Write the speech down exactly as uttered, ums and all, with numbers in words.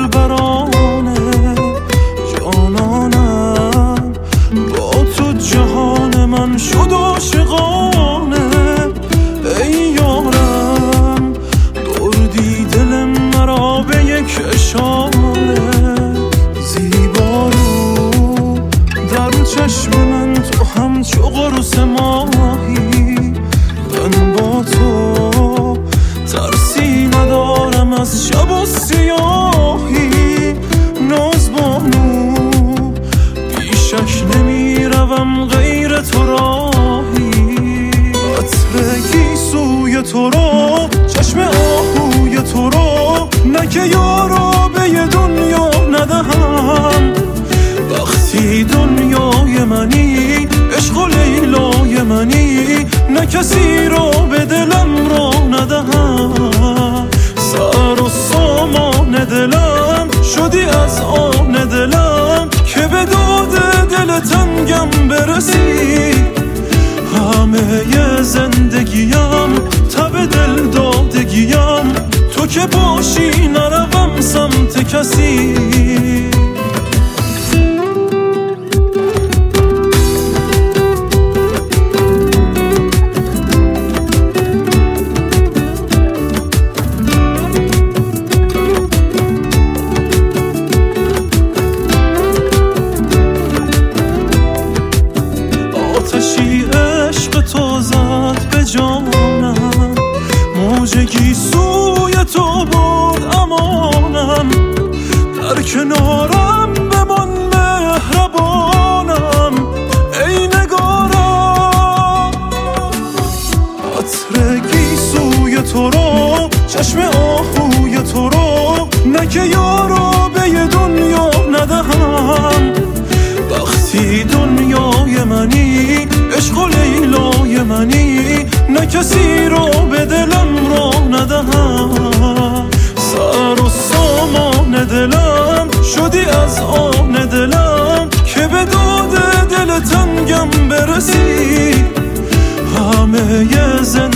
دلبرانه جانانم، با تو جهان من شد عاشقانه. ای یارم بردی دل مرا به یک اشاره، زیبا رو در چشم من تو همچو قرص ماهی. من با تو ترسی ندارم از شب و سیاهی، نازبانو بیشک نمی روم غیر تو راهی. عطر گیسوی تو رو چشم آهوی تو رو نه که یارو به یه دنیا ندهم. وقتی دنیای منی عشق و لیلای منی، نه کسی رو به دلم را ندهم. سر و سامان دلم شدی از آن دلم، که به داد دل تنگم برسی. همه زندگیم تب دل دادگیم، تو که باشی نروم سمت کسی. آتشی عشق تو زد به جانم، موج گیسوی تو بود امانم. در کنارم بمان مهربانم ای نگارم. عطر گیسوی تو رو چشم آهوی تو رو نه که یارو به یه دنیا ندهم. وقتی دنیای منی عشق و لیلای منی، نه کسی رو به دلم را ندهم. سر و سامان دلم شدی از آن دلم، که به داد دل تنگم برسی. همه زندگی